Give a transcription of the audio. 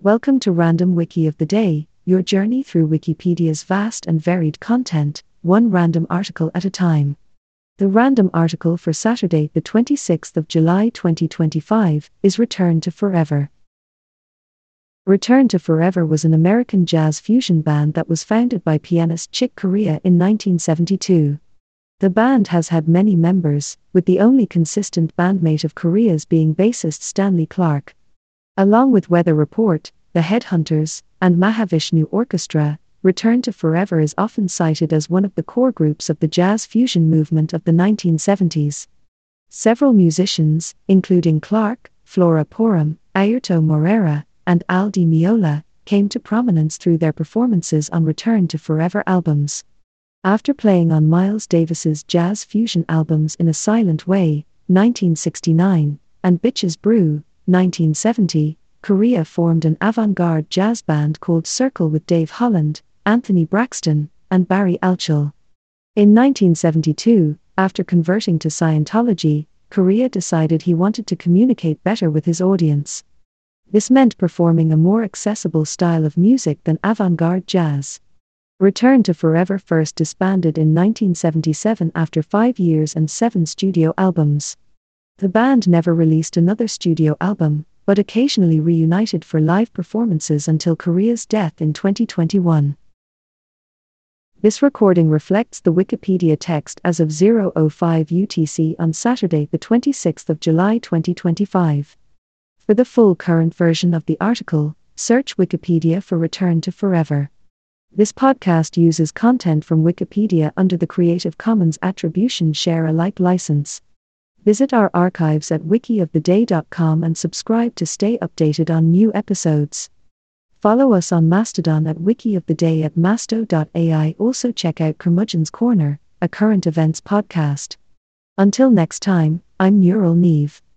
Welcome to Random Wiki of the Day, your journey through Wikipedia's vast and varied content, one random article at a time. The random article for Saturday, the 26th of July 2025, is Return to Forever. Return to Forever was an American jazz fusion band that was founded by pianist Chick Corea in 1972. The band has had many members, with the only consistent bandmate of Corea's being bassist Stanley Clarke. Along with Weather Report, The Headhunters, and Mahavishnu Orchestra, Return to Forever is often cited as one of the core groups of the jazz fusion movement of the 1970s. Several musicians, including Clarke, Flora Purim, Airto Moreira, and Al Di Meola, came to prominence through their performances on Return to Forever albums. After playing on Miles Davis's jazz fusion albums In a Silent Way, 1969, and Bitches Brew, 1970, Corea formed an avant-garde jazz band called Circle with Dave Holland, Anthony Braxton, and Barry Altschul. In 1972, after converting to Scientology, Corea decided he wanted to communicate better with his audience. This meant performing a more accessible style of music than avant-garde jazz. Return to Forever first disbanded in 1977 after 5 years and 7 studio albums. The band never released another studio album, but occasionally reunited for live performances until Corea's death in 2021. This recording reflects the Wikipedia text as of 0:05 UTC on Saturday, the 26th of July 2025. For the full current version of the article, search Wikipedia for Return to Forever. This podcast uses content from Wikipedia under the Creative Commons Attribution Share Alike license. Visit our archives at wikioftheday.com and subscribe to stay updated on new episodes. Follow us on Mastodon at wikioftheday at masto.ai. Also check out Curmudgeon's Corner, a current events podcast. Until next time, I'm Neural Neve.